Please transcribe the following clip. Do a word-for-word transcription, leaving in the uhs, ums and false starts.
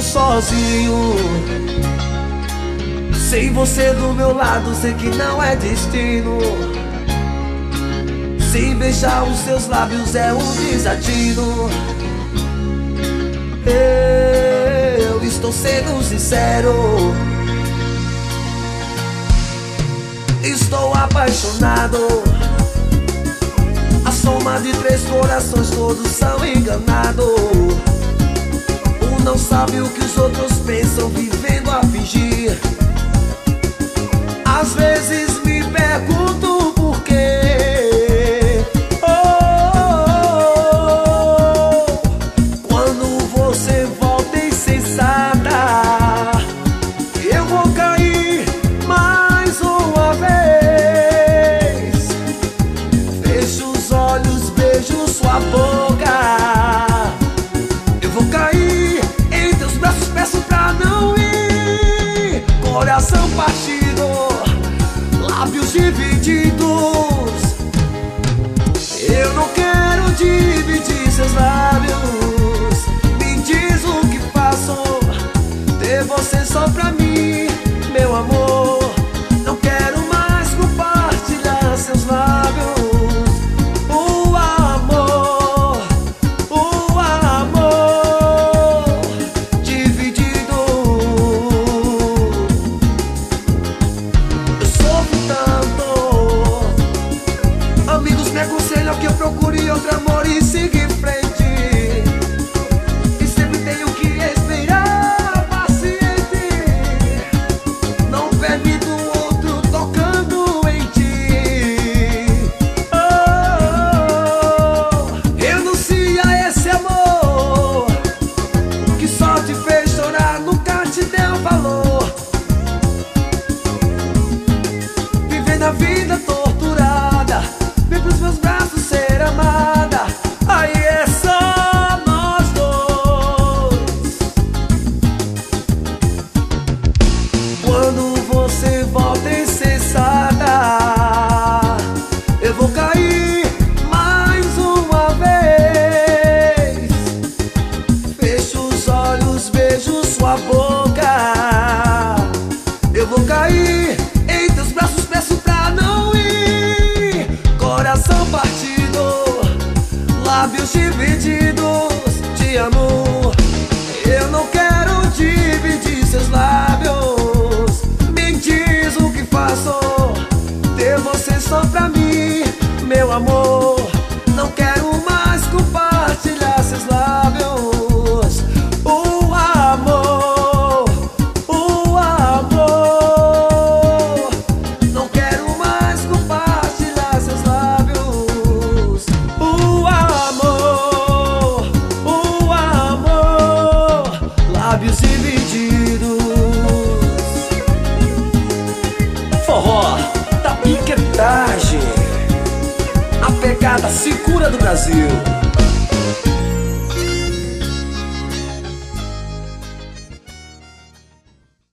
sozinho. Sem você do meu lado, sei que não é destino. Sem beijar os seus lábios é um desatino. Eu estou sendo sincero, estou apaixonado. A soma de três corações, todos são enganados. Um não sabe o que os outros pensam, vivendo a fingir. Às vezes me pergunto por quê. Oh, oh, oh. Quando você volta insensata, eu vou cair mais uma vez. Fecho os olhos, beijo sua boca. Eu vou cair em teus braços, peço pra não ir. Coração partido, lábios divididos. Eu não quero dividir seus lábios. Me diz o que faço, ter você só pra mim, meu amor. Não quero mais compartilhar seus lábios. O amor, o amor dividido. Eu sofro tanto, amigos me aconselham que eu procure outro amor e siga em frente. E sempre tenho que esperar paciente. Não permito outro tocando em ti. Oh, oh, oh. Renuncia a esse amor que só te fez chorar, nunca te deu valor. Vivendo a vida torturada, vem pros meus braços ser amada. Aí é só nós dois. Quando você volta insensata, eu vou cair mais uma vez. Fecho os olhos, beijo sua boca. Eu vou cair em teus braços, peço pra não ir. Coração partido, lábios divididos. Te amo, eu não quero dividir seus lábios. Me diz o que faço, ter você só pra mim, meu amor. Não quero mais compartilhar seus lábios. O amor, o amor. Não quero mais compartilhar seus lábios. O amor, o amor. Lábios divididos. Forró da piquetagem, a pegada segura do Brasil.